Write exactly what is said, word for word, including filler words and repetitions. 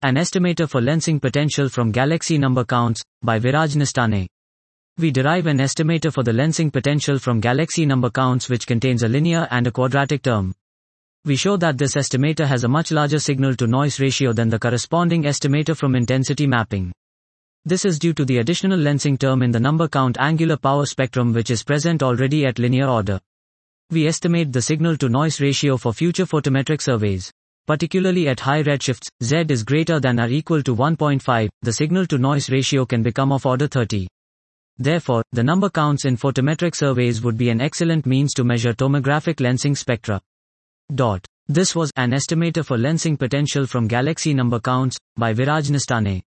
An estimator for lensing potential from galaxy number counts, by Viraj Nistane. We derive an estimator for the lensing potential from galaxy number counts which contains a linear and a quadratic term. We show that this estimator has a much larger signal-to-noise ratio than the corresponding estimator from intensity mapping. This is due to the additional lensing term in the number count angular power spectrum which is present already at linear order. We estimate the signal-to-noise ratio for future photometric surveys. Particularly at high redshifts, Z is greater than or equal to one point five, the signal-to-noise ratio can become of order thirty. Therefore, the number counts in photometric surveys would be an excellent means to measure tomographic lensing spectra. Dot. This was an estimator for lensing potential from galaxy number counts, by Viraj Nistane.